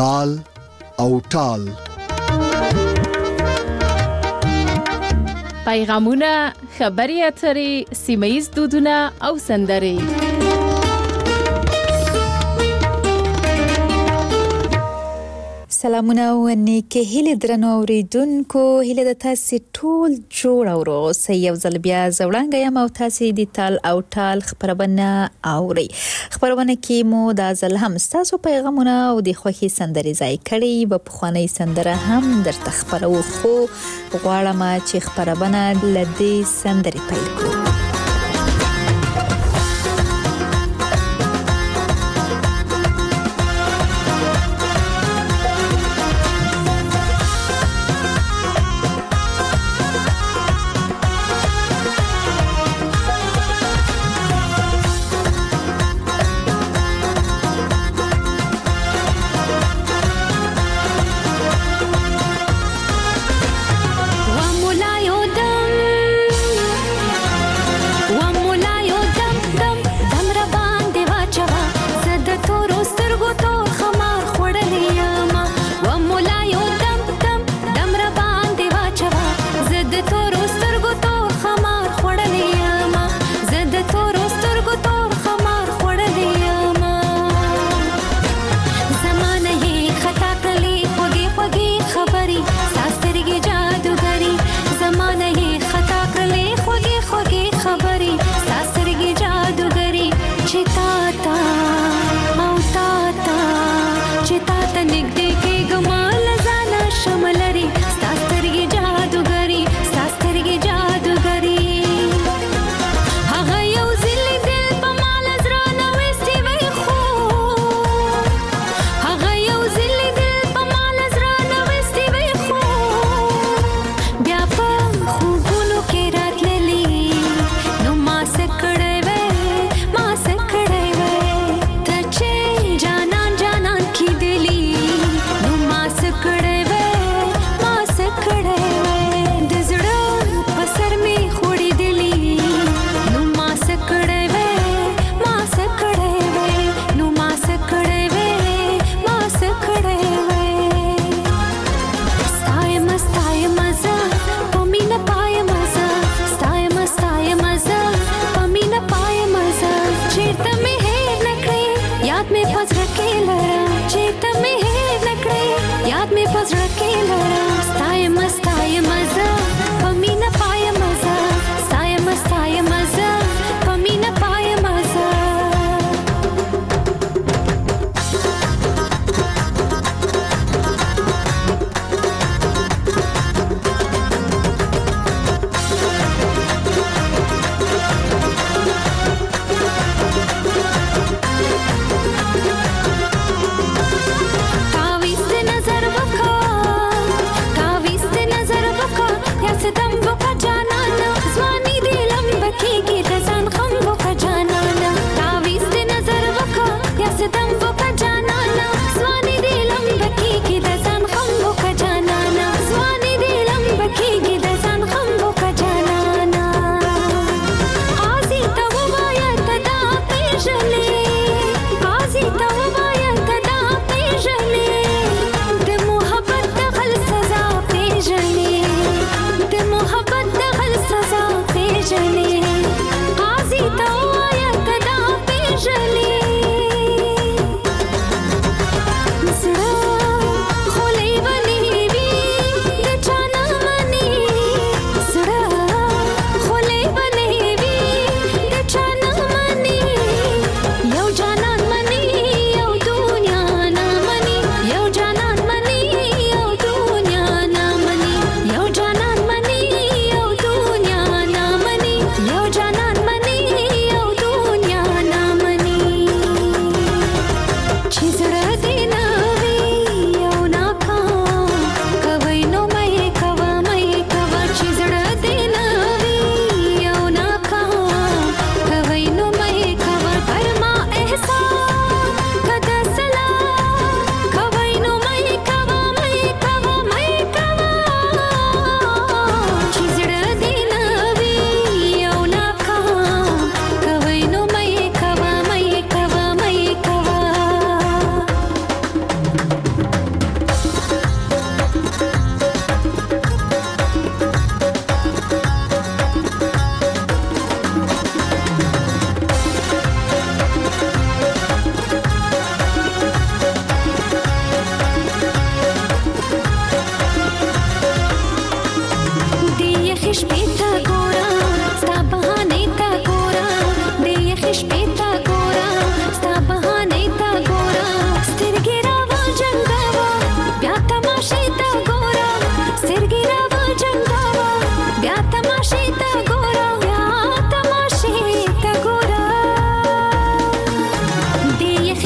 تال او ټال. پیغامونه، خبري اترې، سیمه‌ییز دودونه او سندرې. سلامونه او نیکه هیله درنو اوریدونکو، هیله د تاسو ټول جوړ او روغ یو ځل بیا زوړنګ یم او تاسو د تال او ټال خبرونه اوري. خبرونه کې مو د ځل هم تاسو پیغامونه او د خوخي سندري ځای کړي، په خواني سندره هم درته خبرو، خو غواړم چې خبرونه لدی سندري پیل کړو.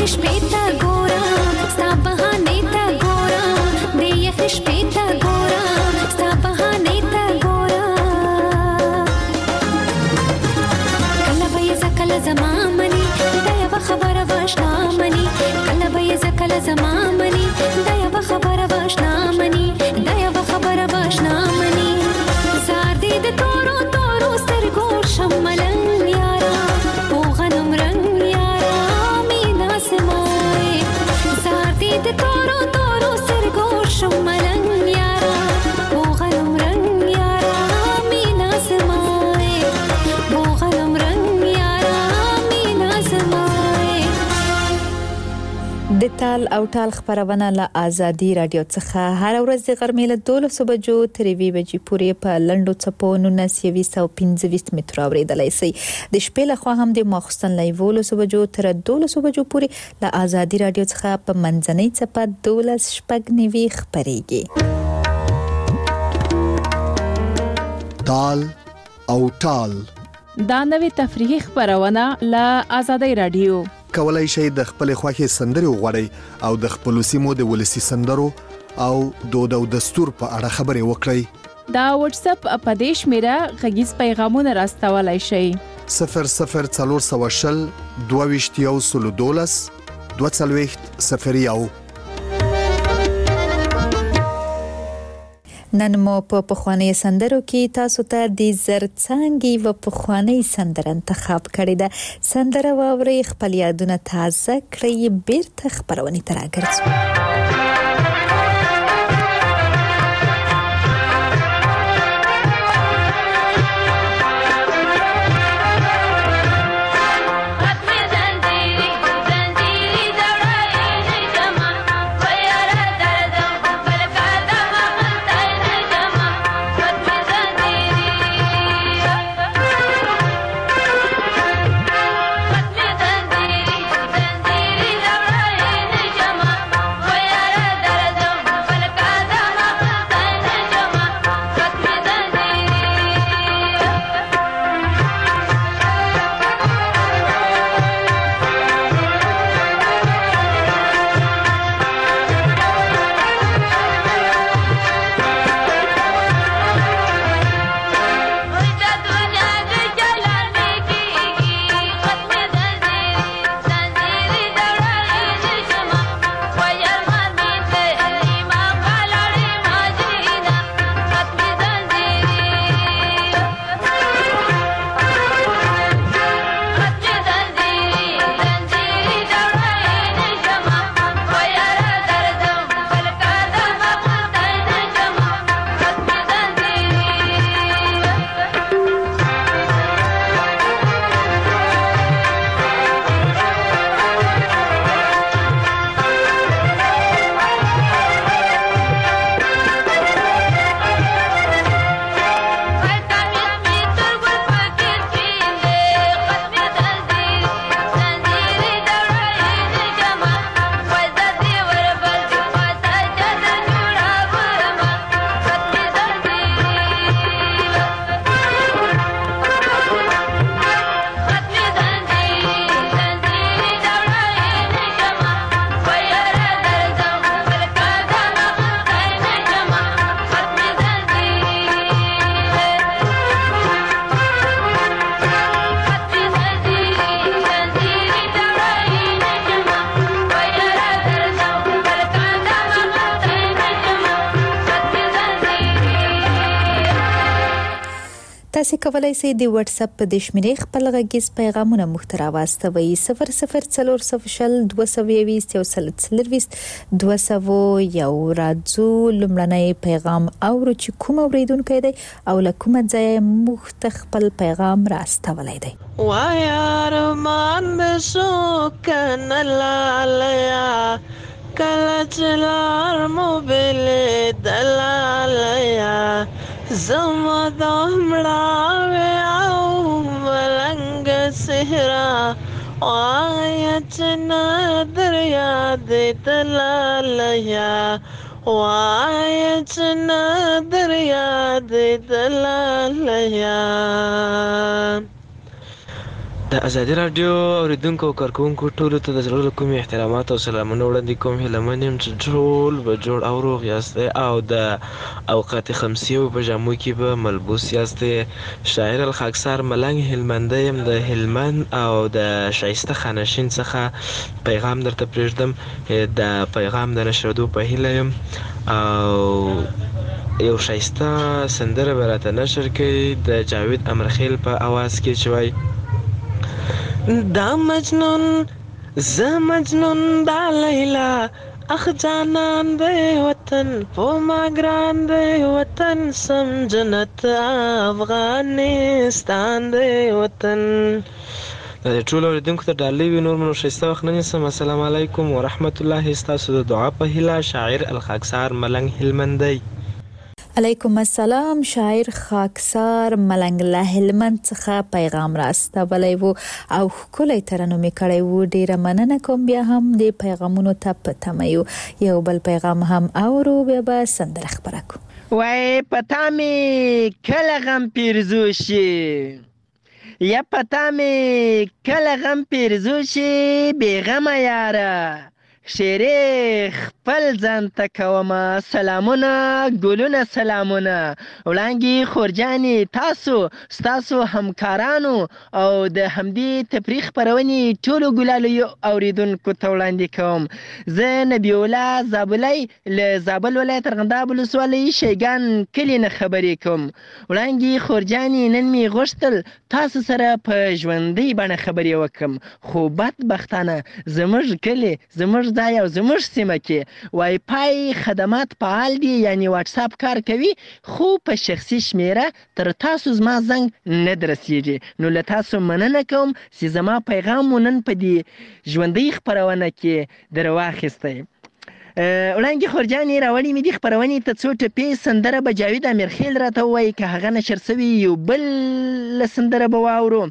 شپې ته ګورم ستا بهانې ته ګورم د یخې شپې ته ګورم ستا بهانې ته ګورم کله به یې زه کله زما مني دا یوه خبره به اشنا مني کله به یې زه کله زما مني دا یوه خبره به اشنا مني دا یوه خبره به اشنا مني زار دې د تورو تورو سترګو شم ملنګ یارا په غنم رنګ یارا مینا سمای زار دې د تورو تورو سترګو شم ملنګ یارا په غنم رنګ یارا مینا سمای په غنم رنګ یارا مینا سمای د تال او ټال خبرونه له آزادي رادیو څخه هر ورځ د غرمې له 12 بجو تر 2 بجې پورې په لندو چپو 1925 متر اوریدلای شي د شپې له خوا هم د ماخستن لایو 12 بجو تر 12 بجو پورې له آزادي رادیو څخه په منځنۍ چپه 12 شپږ خبريږي تال او ټال دا نوې تفریحي خبرونه له آزادي رادیو کولای شئ د خپل خوښي سندري وغوړئ او د خپل سیمو د ولسی سندرو او دود او دستور په اړه خبرې وکړئ دا واتس اپ په دیش میرا غږیز پیغامونه راستولای شئ 0040 22 22 نن مو په پخوانی سندرو کې تاسو ته د زرڅانګي و پخوانی سندر انتخاب کړی ده سندره واوري خپل یادونه تازه کړئ بیرته خبرونه تراګرځو تاسو کولای شئ د واتس اپ په د شمیرې خپل غږیز پیغامونه محتوا واستوي 0040 220 یو راځو لمړنی پیغام اورو چې کوم اوریدونکو دی او لکه ځای مختخپل پیغام راستولای دی وای ارمان بشو کنه لالیا کله چلار موبیل دلالیا زما دمړاوي او ملنګ سهرا وایت نادر یاد دلالیا وایت نادر یاد دلالیا د ازادي راډیو اوریدونکو او کارکونکو ټولو ته د زړه له کومې احترامات او سلامونه وړاندې کوم. هیله یم چې ټول به جوړ او روغ یاستئ او د اوقات خمسیو په جامو کې به ملبوس یاستئ. شاعر الخاکسار ملنګ هلمندی یم د هلمند او د شایسته خانشین څخه پیغام درته پرېږدم. د پیغام د نشرېدو په هیله یم او یو شایسته سندره به راته نشر کړي د جاوید امرخیل په اواز کې چې وایي: دا مجنون زه مجنون دا لیلا اخ جانان دی وطن پو ما ګران دی وطن سم جنت افغانستان دی وطن. د ټولو اوریدونکو ته ډالۍ وي. نور منو ښایسته وخت نه نیسم. السلام علیکم ورحمت الله. ستاسو د دعا په هیله شاعر الخاکسار ملنګ هلمندی. علیکم السلام. شاعر خاکسار ملنګ له هلمند څخه پیغام راستولی و او ښکلی ترنم یې کړی و. ډیره مننه کوم. بیا هم د پیغامونو ته په تمه یو بل پیغام هم اورو بیا به سندره خپره کړو. وای پتا می کله غم پیرزو شي یا پتا می کله غم پیرزو شي بې غمه یاره شیرې خپل ځان ته کومه سلامونه ګلونه سلامونه. وړانګې خورجانې ستاسو همکارانو او د همدې تفریح خپرونې ټولو ګلالیو اوریدونکو ته وړاندې کوم. زه نبی الله زابلی له زابل ولایت ارغنداب ولسوالۍ شیګان کلي نه خبرې کوم. وړانګې خورجانې نن مې غوښتل تاسو سره په ژوندۍ بڼه خبرې وکړم، خو بدبختانه زموږ کلي زموږ ځای او زموږ سیمه کې وای فای خدمات فعال دي، یعنی واټساپ کار کوي، خو په شخصي شمیره تر تاسو زما زنګ نه درسیږي. نو له تاسو مننه کوم چې زما پیغام مو نن په دې ژوندۍ خپرونه کې در واخیستی. وړانګې خورجانې راوړې مې دې خپرونې ته څو ټپې سندره به جاوید امیرخیل راته ووایي، که هغه نشر سوي یو بل سندره به واورو.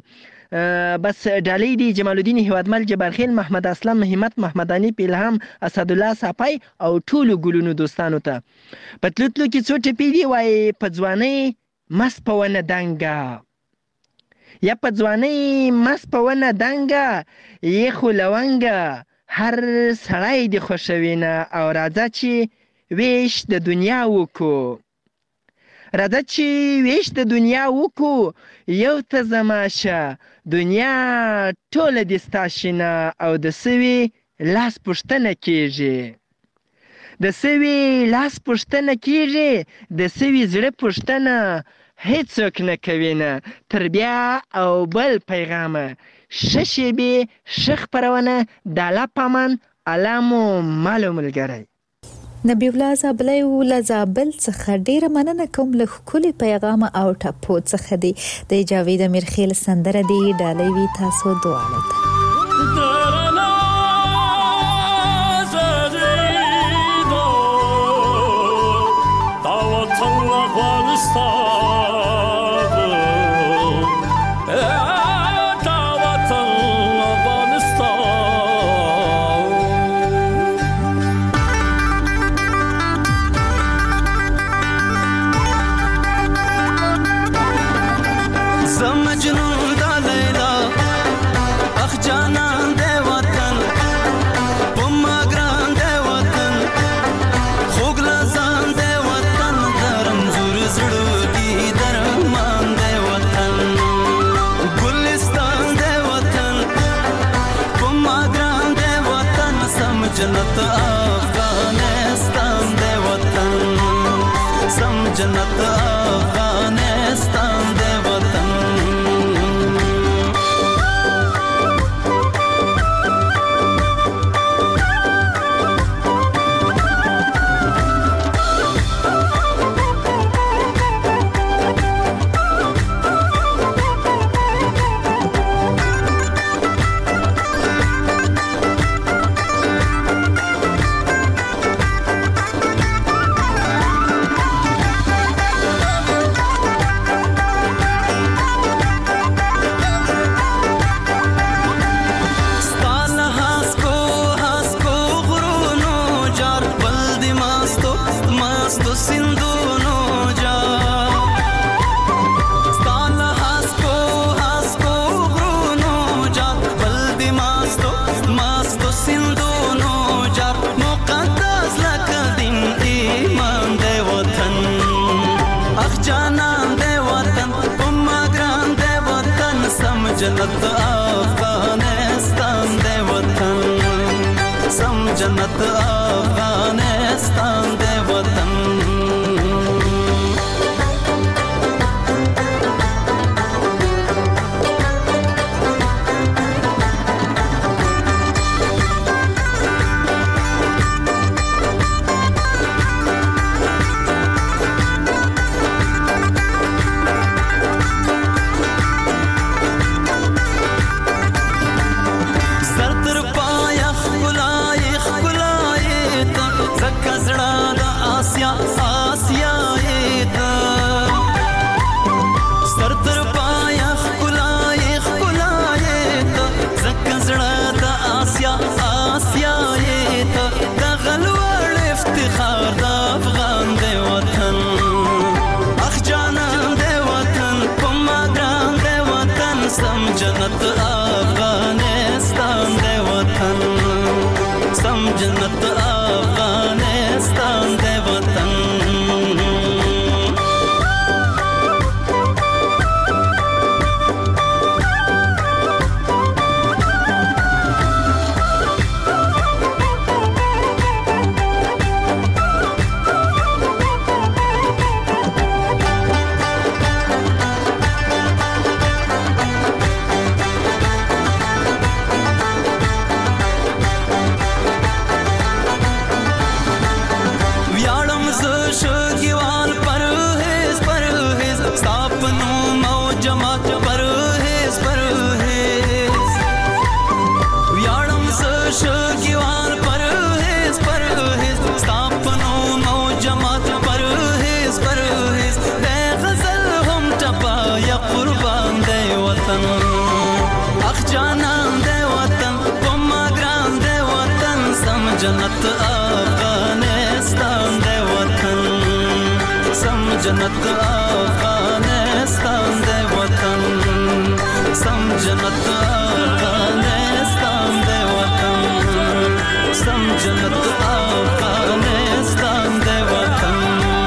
بس ډالۍ دی جمال الدین هیوادمل جبارخیل محمد اسلم همت محمدانی پیلهام اسدالله صافی او ټولو ګلونو دوستانو ته. په تلو تلو کې څو ټپې دي. وایي په ځوانۍ مست په ونه دنګه یا په ځوانۍ مست په ونه دنګه یې خو لونګه هر سړی دې خوښوي نه او راځه چې ویش د دنیا وکړو راځه چې ویش د دنیا وکړو یو ته زماشه دنیا ټوله دې ستا شینه او د سوي لاس پوښتنه کیږي د سوي لاس پوښتنه کیږي د سوي زړه پوښتنه هیڅوک نه کوي نه. تر بیا او بل پیغامه ښه شیبې ښه خپرونه د الله په امان. الله مو مالو ملګری. نبی الله زابلی له زابل څخه ډیره مننه کوم. له ښکلي پیغامه او ټپو څخه دی د جاوید امیرخیل سندره دی. ډالۍ وي تاسو دواړو ته. جنت افغانستان دی وطن سم جنت افغانستان دی وطن. جنت افغانستان دے وطن جنت افغانستان دے وطن سم جنت افغانستان دے وطن جنت افغانستان دے وطن سم جنت افغانستان دے وطن سم جنت افغانستان دے وطن سم جنت افغانستان دے وطن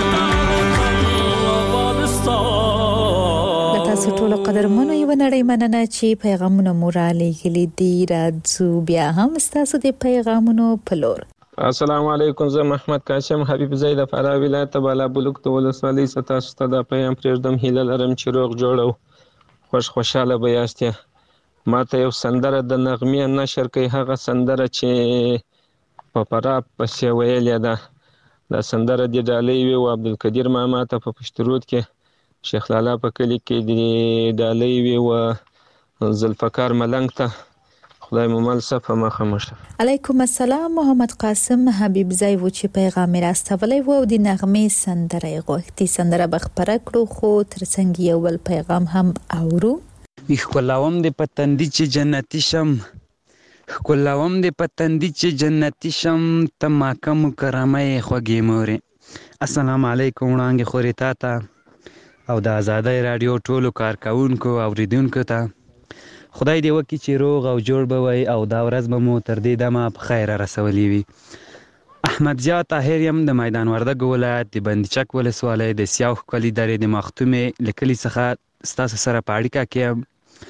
تاسو ټول قدرمنو یو نړۍ مننه چې پیغامونه مورالي غلي دي راځو بیا هم تاسو د پیغامونو په لور السلام علیکم زه محمد قاسم حبیب زید فرا ولایت بالا بلوک ته ولسوالۍ ستاسو ته د پیغام پرېږدم هیله لرم چې روغ جوړ او خوشاله به یاست ماته یو سندره د نغمې نشر کوي هغه سندره چې په فرا پسې ویلې ده دا سندره د ډالۍ وی او عبدالقدیر ماما ته په پشترود کې شیخ لالا په کلی کې د ډالۍ وی او ذوالفقار ملنګ ته خدای مو مل صفه مخه مشه علیکم السلام محمد قاسم حبیب زای و چې پیغام راستولې و د نغمې سندره غوښتي سندره بخبره کړو خو ترڅنګ یو ول پیغام هم اورو خلاوم د پتندې چې جنتی شم خلاوم د پتندې چې جنتی شم تما کوم کرامه خوږی مورې السلام علیکم وړاندې خوري تا او د آزادۍ رادیو ټولو کارکونکو اوریدونکو ته خدای دې وکړي چې روغ او جوړ به وي او دا ورځ به مو تر دې دمه په خیر رسولې وي احمد زیات طاهر یم د میدان وردګ ولایت د بندچک ولسوالۍ د سیاو ښکلي درې د مختومې لیکلي څخه ستاسو سره په اړیکه کې یم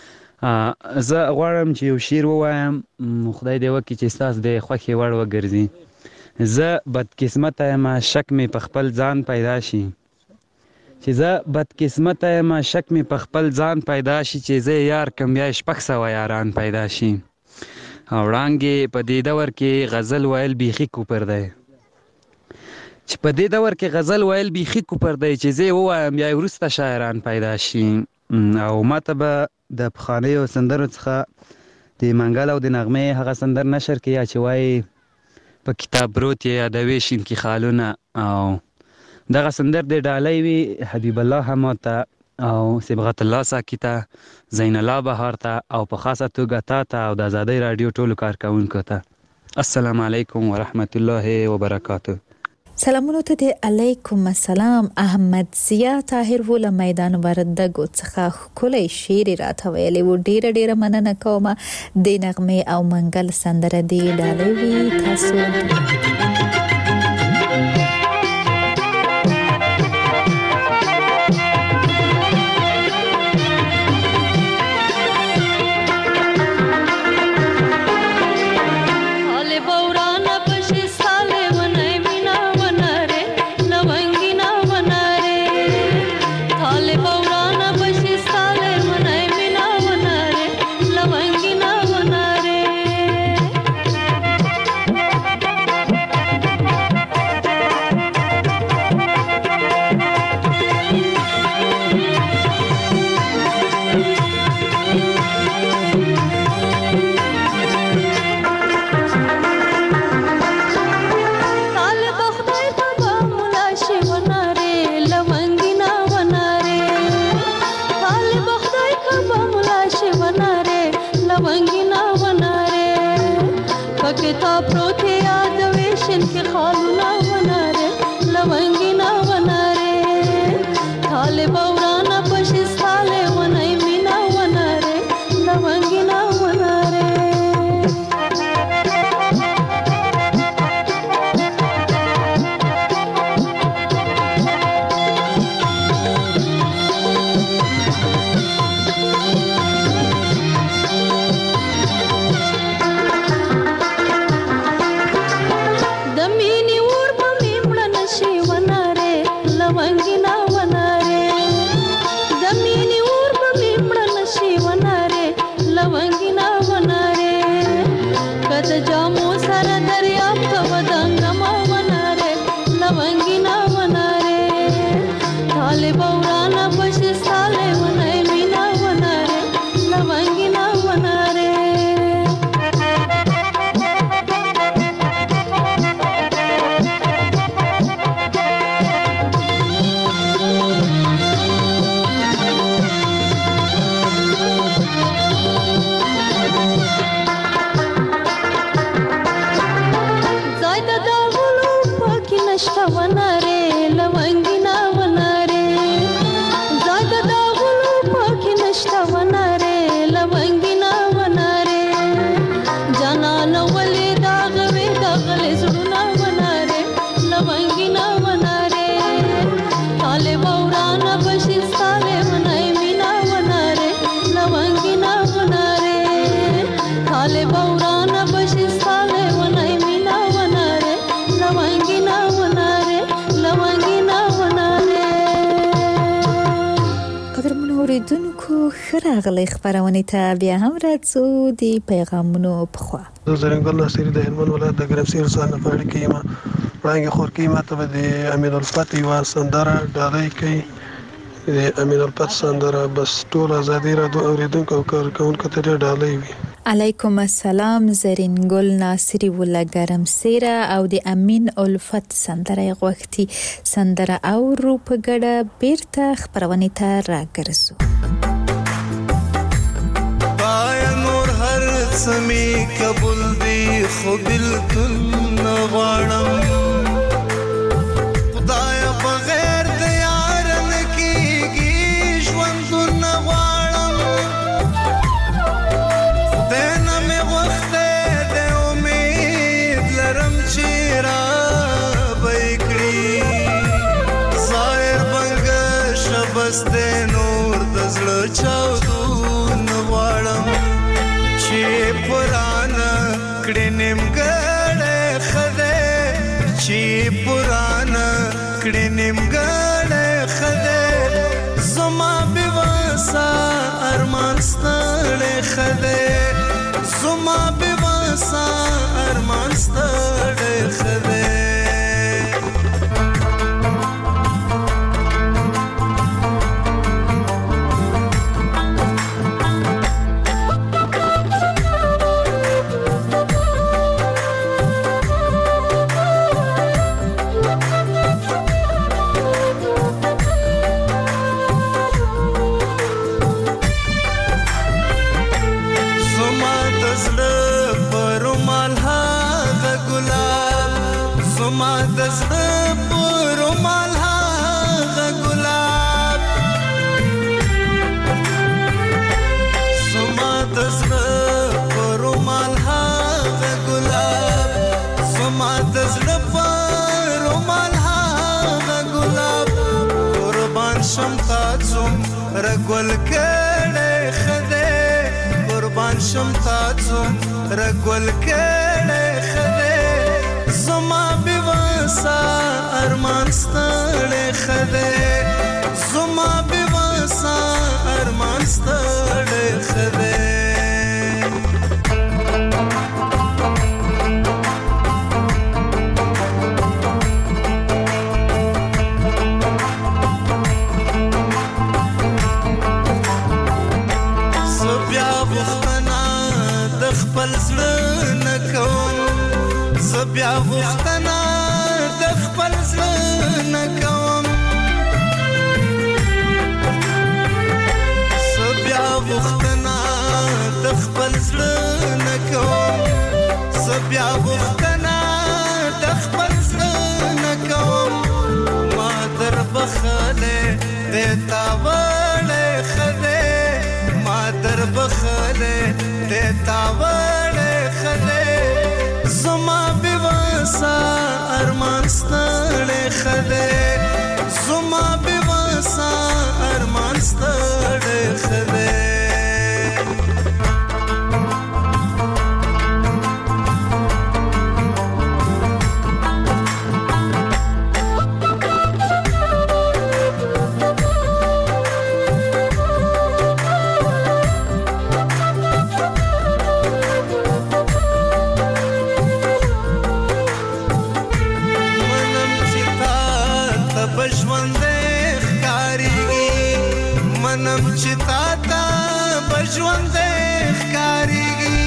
زه غواړم چې یو شعر ووایم خدای دې وکړي چې ستاسو د خوښې وړ وګرځي زه بدقسمته یم شک مې په خپل ځان پیدا شي چې زه بدقسمته یم شک مې په خپل ځان پیدا شي چې زه یار کم بیا 600 یاران پیدا شي او وړانګې په دې دور کې غزل ویل بیخي کوپر دی چې په دې دور کې غزل ویل بیخي کوپر دی چې زه ووایم بیا وروسته شاعران پیدا شي او ماته به د پخوانیو سندرو څخه د منګل او د نغمې هغه سندر نشر کې یا چې وایي په کتاب پروت یې یادوي شین کې خالونه او دغه سندر د ډالۍ وي حبیب الله حماد ته او صبغت الله ساکي ته زین الله بهار ته او په خاصه توګه ته او د آزادۍ رادیو ټولو کارکونکو ته السلام علیکم ورحمت الله وبرکاته سلامونه ته د علیکم السلام احمد زیا طاهر ول میدان وردګ څخه کولای شعر راته ویلې و ډیره مننه کوم د نغمه او منګل سندره دی ډالۍ وی تاسو حال بوران په تا پروت یاد ویشن کې خالونه وناره لونګینا وناره طالب ورانا پښ ساله ونای مینا وناره لونګینا وناره راغلی خبرونه ته بیا هم راځو د پیغامونو په خوا زرنګل ناصری د هلمند ولایت د ګرمسیر ځان په اړه کې ما وړاندې خور کې ما ته د امین الفتح یو سندره ډالۍ کوي د امین الفتح سندره بس ټول ازادي را دوه اوریدونکو او کارکونکو ته ډالۍ وي علیکم السلام زرنګل ناصری ول ګرمسیر او د امین الفتح سندره غوښتي سندره او رو په ګډه بیرته خبرونه ته راګرځو سمی قبول دی خو بالکل نغواړم خدای بغیر د یار نه کیږي ژوند نغواړم خدای نه مې وخت د امید لرم چې را بېکړي ظاهر بنګ شبس د نور د زړه چاودو نغواړم چې پرانا کړه نیمګړې خده چې پرانا کړه نیمګړې خده زما بواسا ارمان ستړې خده زما بواسا ارمان ستړې خده رګول کړه خده قربان شم تاسو رګول کړه خده زما بواسا ارمان ستړې خده زما بواسا ارمان ستړې خده بیا وختنا د خپل ځل کوم بیا وختنا د خپل ځل کوم بیا غوښتنه د خپل زړه نه کوم ما در بخلې د تا وړې خدای ما در بخلې د تا وړې خدای زما بواسا ارمان ستړې خدای زما بواسا ارمان ستړې خدای منم چې تا ته بژوند ښکاریږي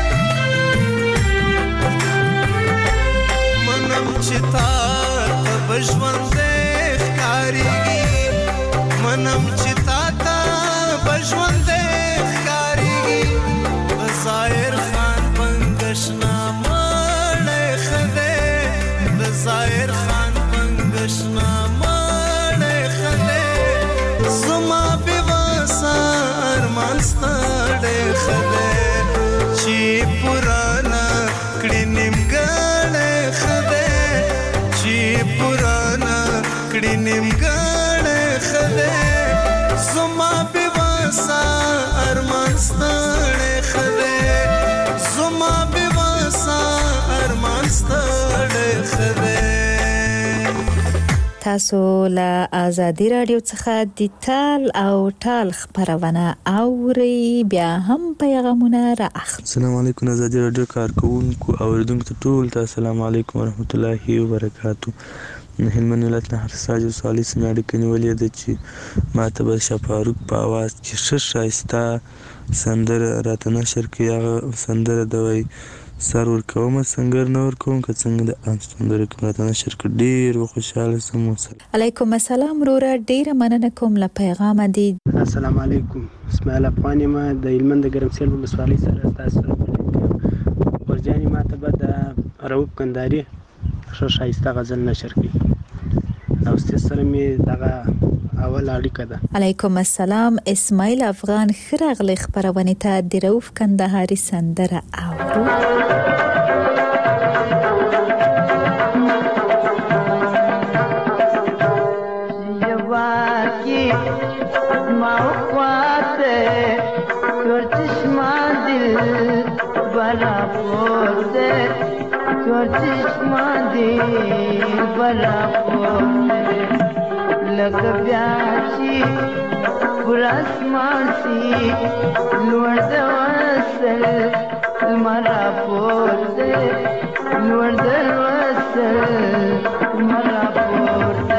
منم چې تا ته بژوند ښکاریږي منم چې تا ته بژوند ښکاریږي ظاهر خان پنګشنا مړ خدای د ظاهر خان پنګشنا مړ خدای زما ارمان ستړې خدای چې پرانا کړي نیمګړې خدای چې پرانا کړي نیمګړې خدای زما بواسا ارمان ستړې خدای زما بواسا ارمان ستړې خدای تاسو له آزادي رادیو څخه د تال او ټال خبرونه اوري بیا هم پیغامونه را اخلي. السلام علیکم آزادي رادیو کارکونکو اوریدونکو ټول ته السلام علیکم ورحمت الله وبرکاتو. هلمند ولایت نه هرساج صالح سمې اړیکې نیولې ده چې ماته به شفاروق په اواز کې ښه ښایسته سندره راته نشر کړي هغه سندره د وایي سر ورکوم سنگر نه ورکوم که څنګه د سندره کوم راته نشر کړي ډېر خوشحاله سم. علیکم السلام وروره ډېره مننه کوم له پیغامه دي. السلام علیکم اسماعیل افغان یم د هلمند د ګرمسېل ولسوالۍ سره تاسو سره ورجانې ماته به د رؤف کندهاري ښه ښایسته غزل نشر کړي او ستاسو سره مې دغه اول اړیکه ده. علیکم السلام اسماعیل افغان ښه راغلی خپرونې ته د رؤف کندهاري سندره اورو. لکه بیا چې پر اسمان سي لوړ د وصل لمر راپورته لوړ د وصل لمر راپورته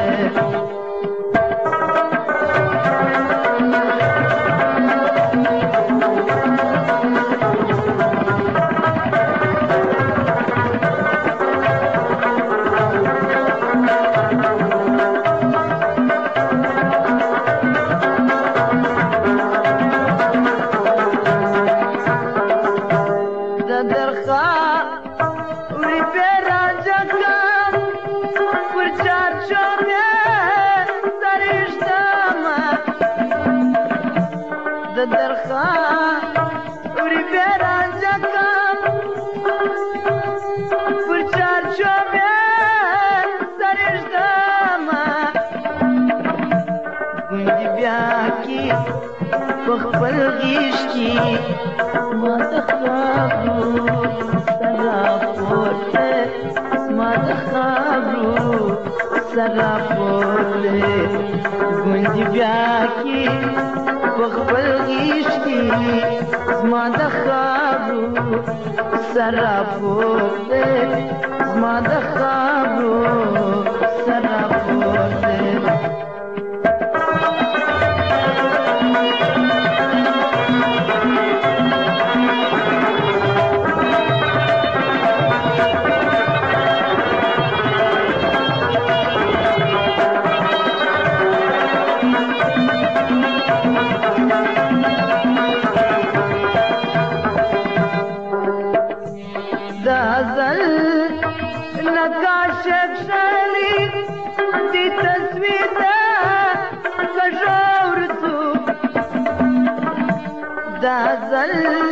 دازل نقاش شالي دي تصوير ده كشورتو دازل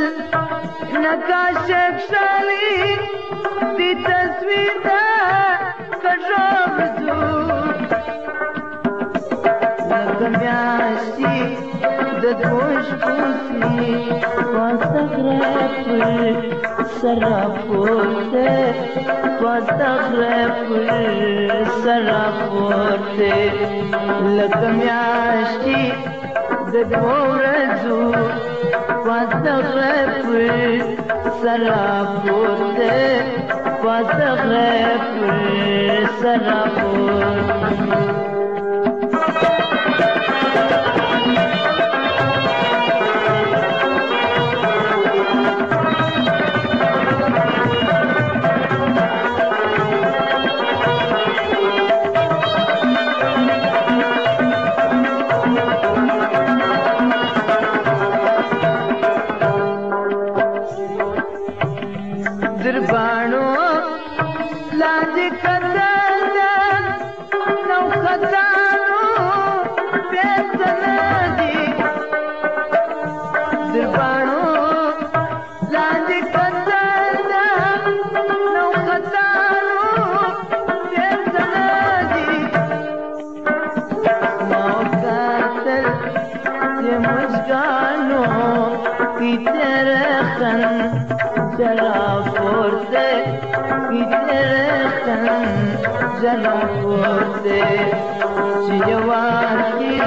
نقاش شالي دي تصوير ده كشورتو لكمياشي ددوش بوسي واستغرب سرافورته واستغرب سرافورته لكمياشي ددورزو واستغرب سرافورته واستغرب سرافورته جلافورته جواري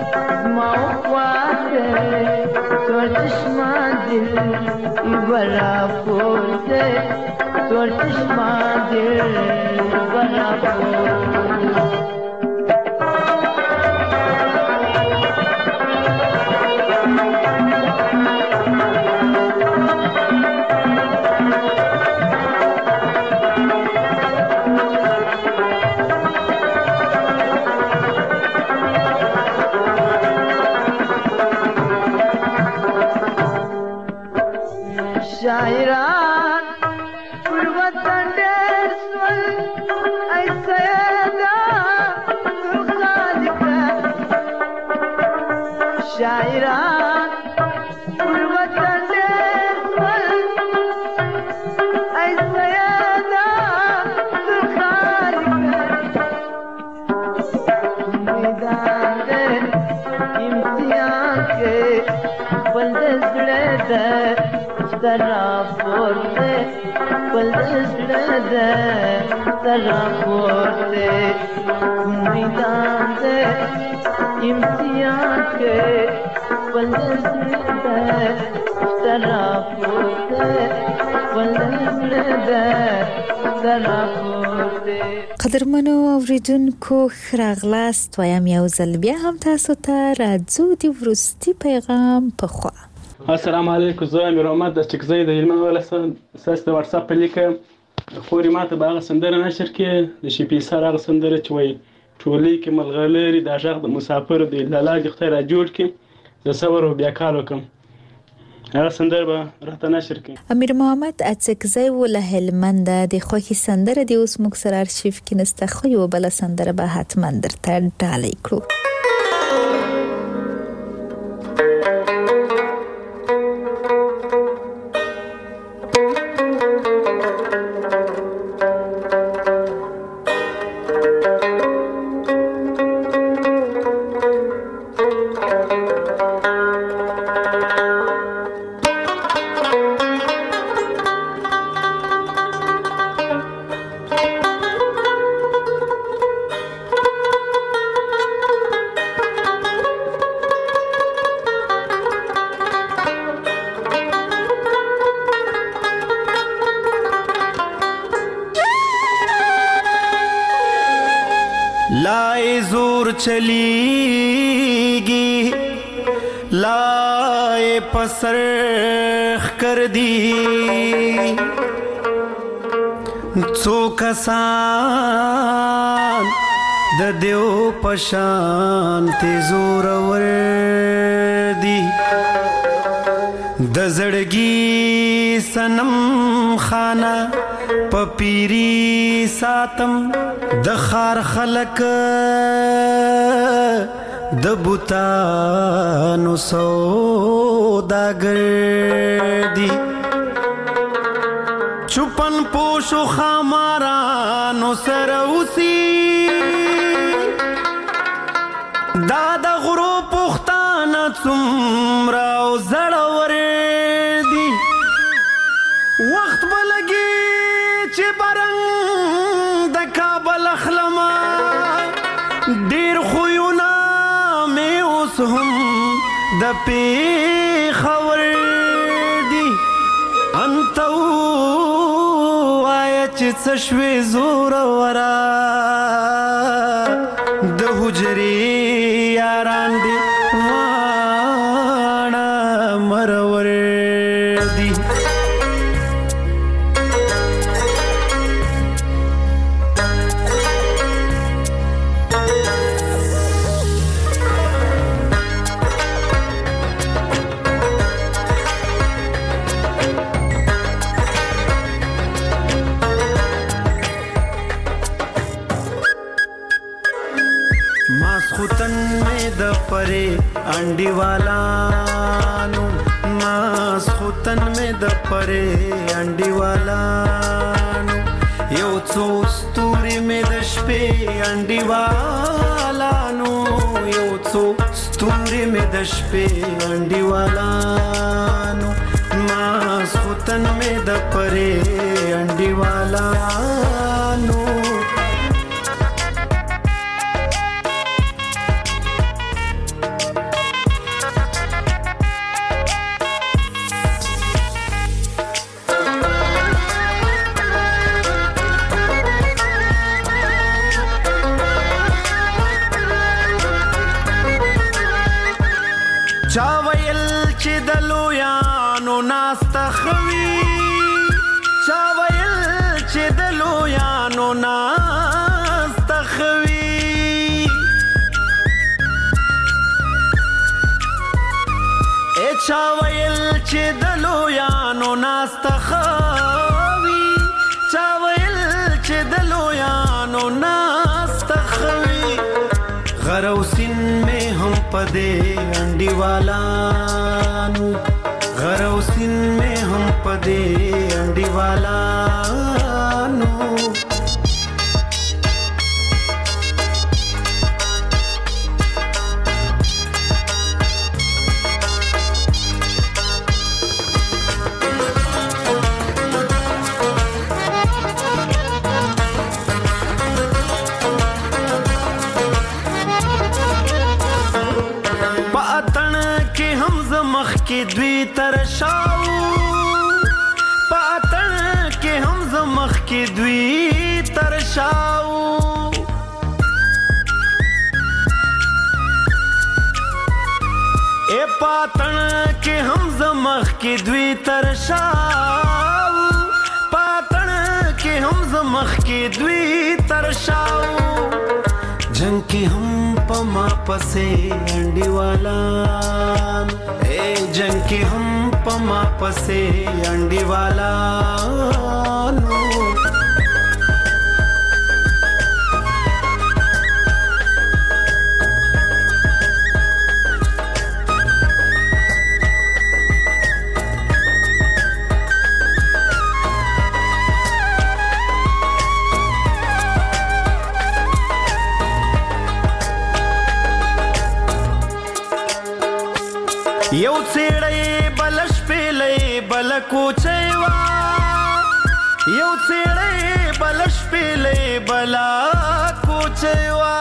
موقواته تورتش ما دل يبلافورته تورتش ما دل يبلافورته شاعران والوطن دسول أي سيدة الخالقة شاعران والوطن دسول أي سيدة الخالقة ميدان امتحان के बंदे जुड़े तराफोते पलदे तराफोते मैदान दे इम्तिहान के पलदे तराफोते पलदे तराफोते قدرمنو اوریدونکو خراغلاست وایم یو ځل بیا هم تاسو ته راځو د وروستي پیغام په خوا السلام علیکم زه امیر محمد د چکزۍ د هلمند ولایت ساس د واتساپ په لیکه خوري ماته به هغه سندره نشر کې د شفیع سره هغه سندره چې وایي ټولۍ کې ملغلرې دا غږ د مسافر دی لالا دې خدای را جوړ کړي زه صبر او بیا کار وکړم هغه سندره به راته نشر کړي امیر محمد اڅکزۍ له هلمند د خوښي سندره دی اوس موږ سره ارشیف کې نسته خو یو بل سندره به حتما درته ډالۍ کړو लाए जोर चलीगी लाए पसरख कर दी څو کسان د دیو پشان تیزور ور دی د زړګي سنم خانه په پیری ساتم د خار خلک د بوتانو سوداګر دي چوپن پوشو خامارانو سره اوسي دا د غرو پختانه څومره او زړور دي وخت به لګي چې برنګ د کابل اخلمه ډېر خویونه مې اوس هم د پېښور دي انته ووایه چې څه شوې زوروره د حجرې یاران دي واړه مرور دي پرې انډیوالانو ماسختن مې د پرې انډیوالانو یو څو ستوري مې د شپې انډیوالانو یو څو ستوري مې د شپې انډیوالانو ماسختن مې د پرې انډیوالانو چا ویل چې د لویانو ناسته خوي چا ویل چې د لویانو ناسته خوي چا ویل چې د لویانو ناسته خوي چا ویل چې د لویانو ناسته خوي غروسین میں ہم پدے انڈیوالانو غروسین میں ہم پدے انڈیوالانو کې دوی ترشاو پاتن کې هم زمخ کې دوی ترشاو اے پاتن کې هم زمخ کې دوی ترشاو پاتن کې هم زمخ کې دوی ترشاو جنگ کې هم پما پسې انډیوالان جنگ کې هم پما پسې انډیوالانو یو څېړی بلش پیلې بل کوچېوا یو څېړی بلش پیلې بل کوچېوا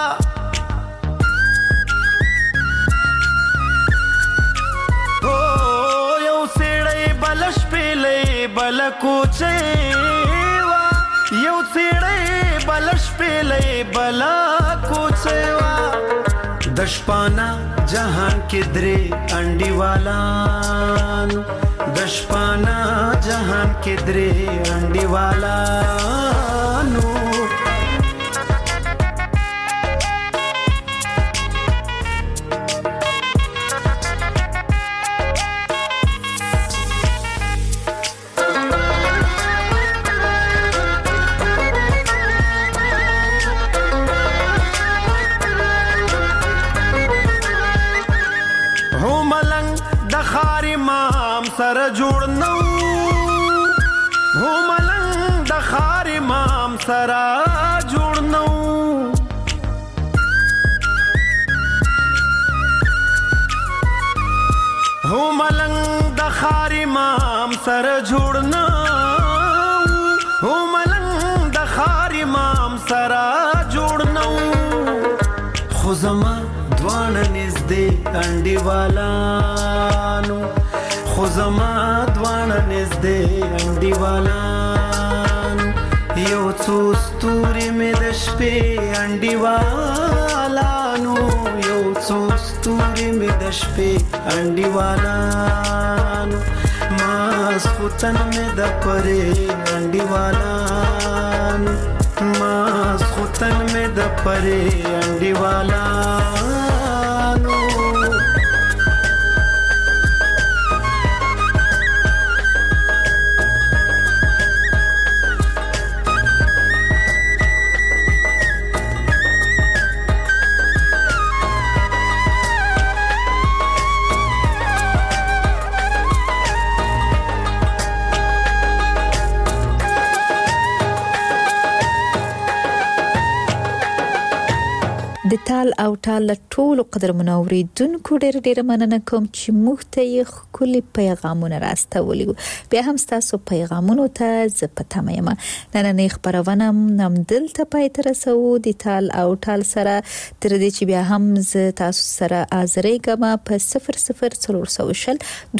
او یو څېړی بلش پیلې بل کوچېوا یو څېړی بلش پیلې بل کوچېوا دشپانا جهان کې درې انډیوالانو دشپانا جهان کې درې انډیوالانو سره جوړ نو هو ملنګ د خار امام سره جوړ نو هو ملنګ د خار امام سره جوړ نو هو ملنګ د خار امام سره جوړ نو خو زما دوانه نږدې انډیوالانو خو زما دوانه نږدې انډیوالانو یو څو ستوري مې د شپې انډیوالانو یو څو ستوري مې د شپې انډیوالانو ماسخوتن مې د پرې انډیوالانو ماسخوتن مې د پرې انډیوالانو د تال او تال ټول قدرمن اوریدونکو ډېر مننه کوم چې موږ ته یې خولي پیغامونه راستولي بیا هم تاسو پیغامونو ته زه پته یم نن خبرونه نم دلته پای تر سو د تال او تال سره تر دې چې بیا هم ز تاسو سره ازریګم په 0040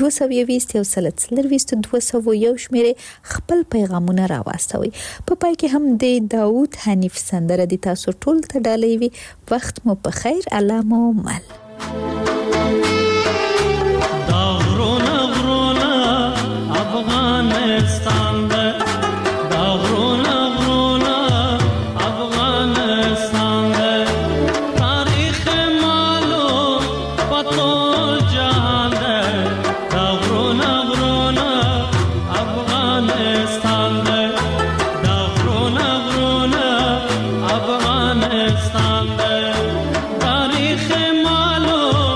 220 201 شمیره خپل پیغامونه راوستوي په پای کې هم د داوود حنیف سندره د تاسو ټول ته ډالۍ وي وخت مو په خیر الله مو مل دا غرونا افغانستان دا غرونا افغانستان تاریخ معلوم پتول جان دا غرونا افغانستان دا غرونا افغانستان تاریخ معلوم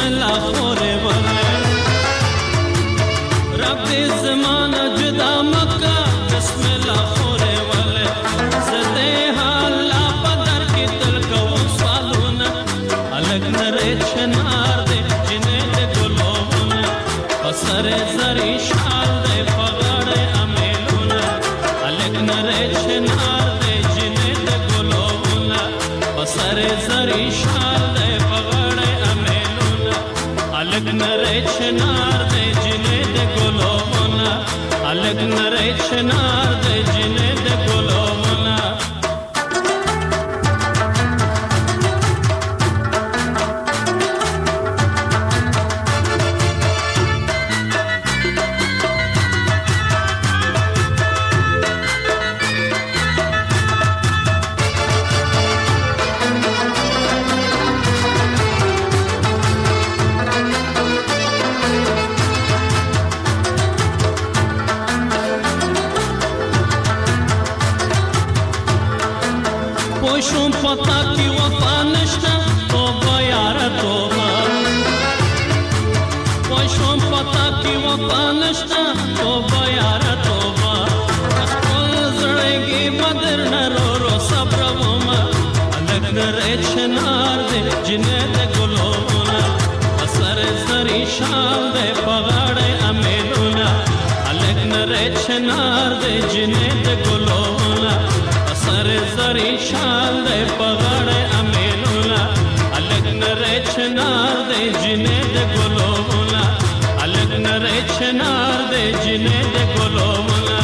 الله خوره وله رب زمانه جدا مکه بسم الله خوره وله زده حالا پدر کی دل کو سوالونه الگ نره چنار دے جنه دے گلونه پسر زری شال دے پغړې امیلونه الگ نره چنار دے جنه دے گلونه پسر زری شال دے پغړې امیلونه الگ نره چنار دے جنه دے گلونه الگ نره چنار دے جنه دے گلونه پوشم پتا کی وفا نشتا توبه یار توبه پوشم پتا کی وفا نشتا توبه یار توبه خپل زړګي بدر نرو رو صبر وما الګ نره چنار دې جنې دې ګلونه اثر زری شال دې پغړې امیلونه الګ نره چنار دې جنې دې ګلونه سر زری شال دے پغړې امیلولا الګ نره چنار دے جنې دے ګلولا الګ نره چنار دے جنې دے ګلولا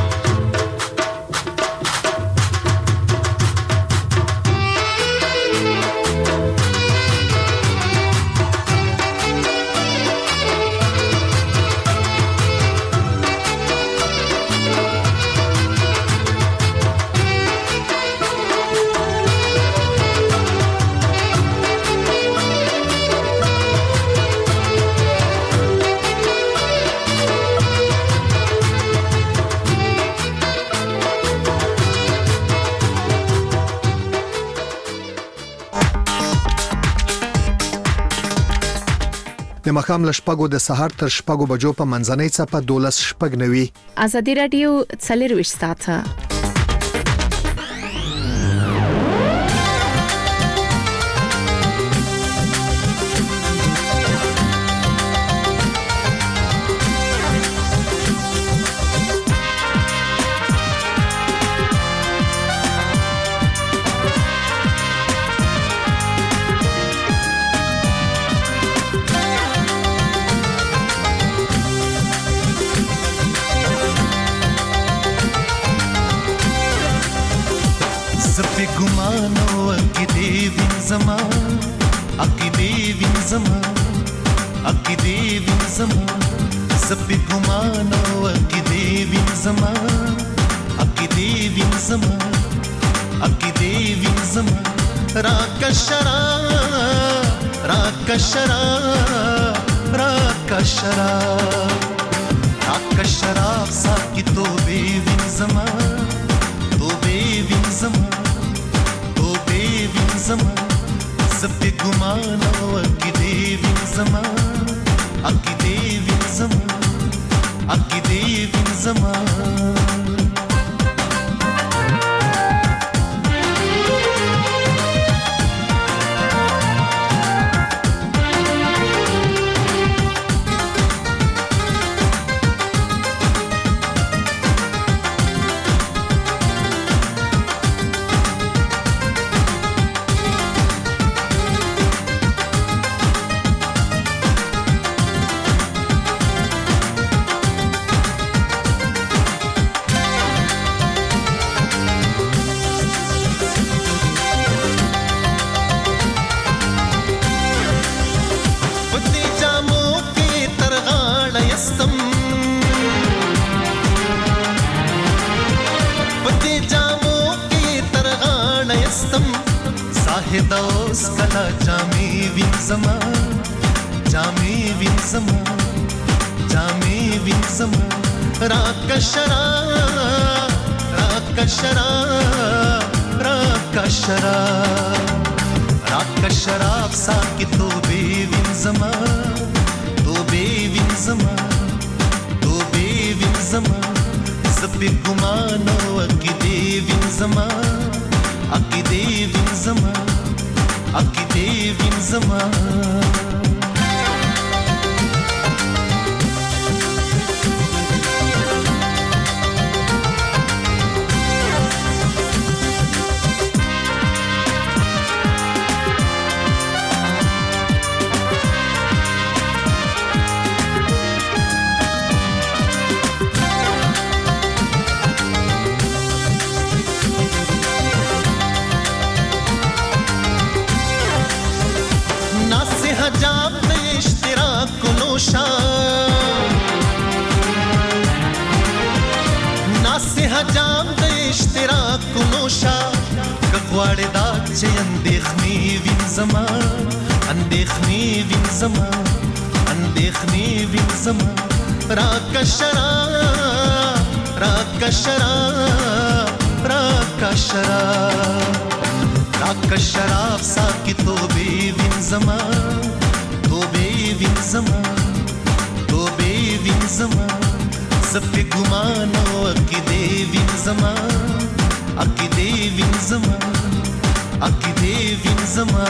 د مخام لشپګو د سهار تر شپګو بجو په منځنۍ څپه 12 شپګ نوي ازادي رادیو 24 ساعته سپی ګمانو اکی دیوین زما اکی دیوین زما اکی دیوین زما راکشرا راکشرا راکشرا راکشرا ساکی تو بیوین زما تو بیوین زما تو بیوین زما سپی ګمانو اکی دیوین زما اکی دیوین زما اکی دیوین زما دوس کلا جامی وین زما جامی وین زما جامی وین زما راکشرا راکشرا راکشرا راکشرا ساکی تو بی وین زما زپی ګمانو عقیدې وینځما عقیدې وینځما عقیدې وینځما حجاب د اشتراک نوشا ناس حجاب د اشتراک نوشا کغواړې دا چې اندېښنې وینځما اندېښنې وینځما اندېښنې وینځما راکشرا راکشرا راکشرا راکشرا ساکی توبې وینځما وینځما توبې وینځما زپی ګمانو عقیدې وینځما عقیدې وینځما عقیدې وینځما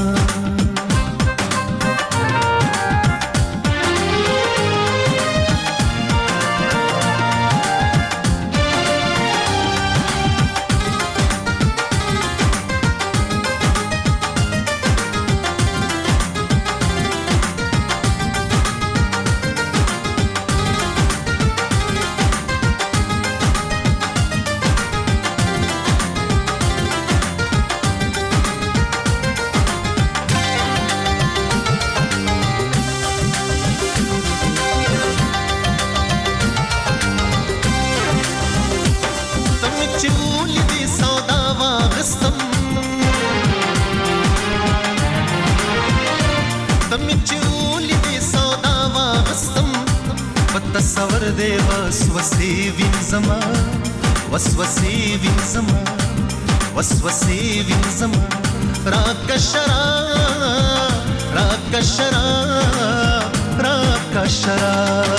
تصور دے وسوسے وینځما وسوسے وینځما وسوسے وینځما راکشرا راکشرا راکشرا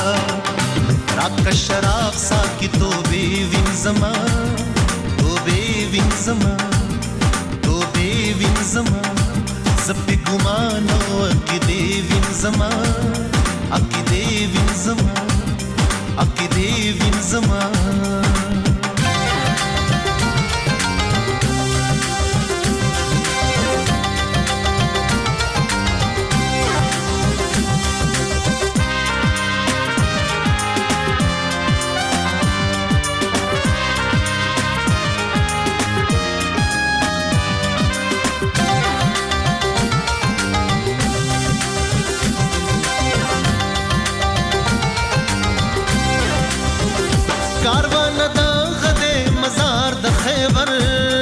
راکشرا ساکی توبې وینځما توبې وینځما توبې وینځما زپی ګمانو عقیدې وینځما عقیدې وینځما عقیدې وینځما کاروان د غدې مزار د خیبر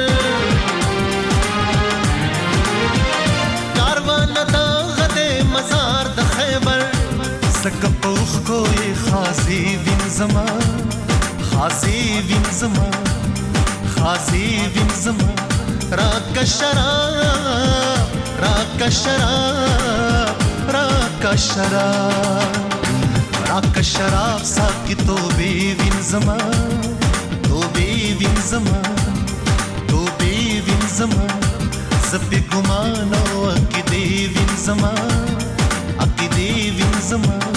کاروان د غدې مزار د خیبر سکه پوخ کوی خاصی وینځما خاصی وینځما خاصی وینځما راکشرا راکشرا راکشرا راکشرا ساکی توبې وینځما توبې وینځما توبې وینځما زپی ګمانو عقیدې وینځما عقیدې وینځما